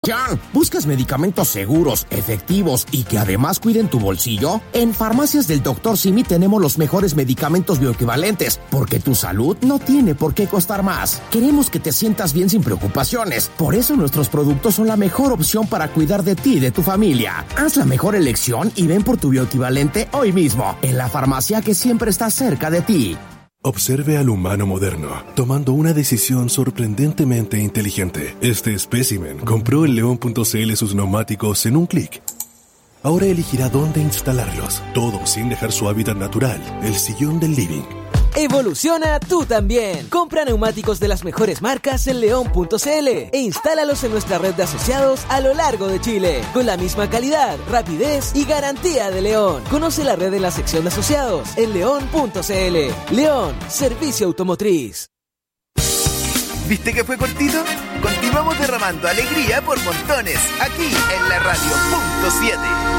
¿Ya? ¿Buscas medicamentos seguros, efectivos y que además cuiden tu bolsillo? En Farmacias del Dr. Simi tenemos los mejores medicamentos bioequivalentes, porque tu salud no tiene por qué costar más. Queremos que te sientas bien sin preocupaciones. Por eso nuestros productos son la mejor opción para cuidar de ti y de tu familia. Haz la mejor elección y ven por tu bioequivalente hoy mismo, en la farmacia que siempre está cerca de ti. Observe al humano moderno, tomando una decisión sorprendentemente inteligente. Este espécimen compró en León.cl sus neumáticos en un clic. Ahora elegirá dónde instalarlos, todo sin dejar su hábitat natural, el sillón del living. Evoluciona tú también. Compra neumáticos de las mejores marcas en León.cl e instálalos en nuestra red de asociados a lo largo de Chile, con la misma calidad, rapidez y garantía de León. Conoce la red en la sección de asociados en León.cl. León, servicio automotriz. ¿Viste que fue cortito? Continuamos derramando alegría por montones, aquí en la radio punto 7.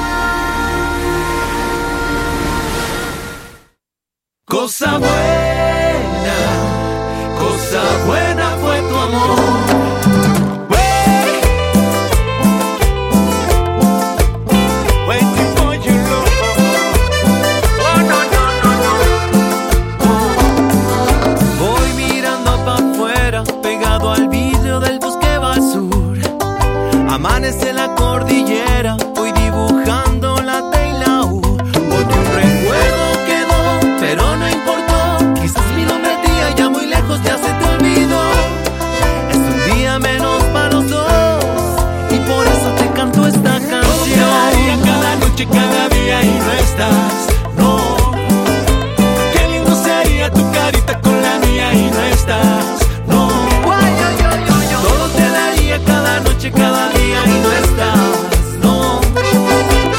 Cosa buena fue tu amor. Waiting for your love. Oh, no. Voy mirando pa' afuera, pegado al vidrio del bosque va al sur. Amanece la cordillera,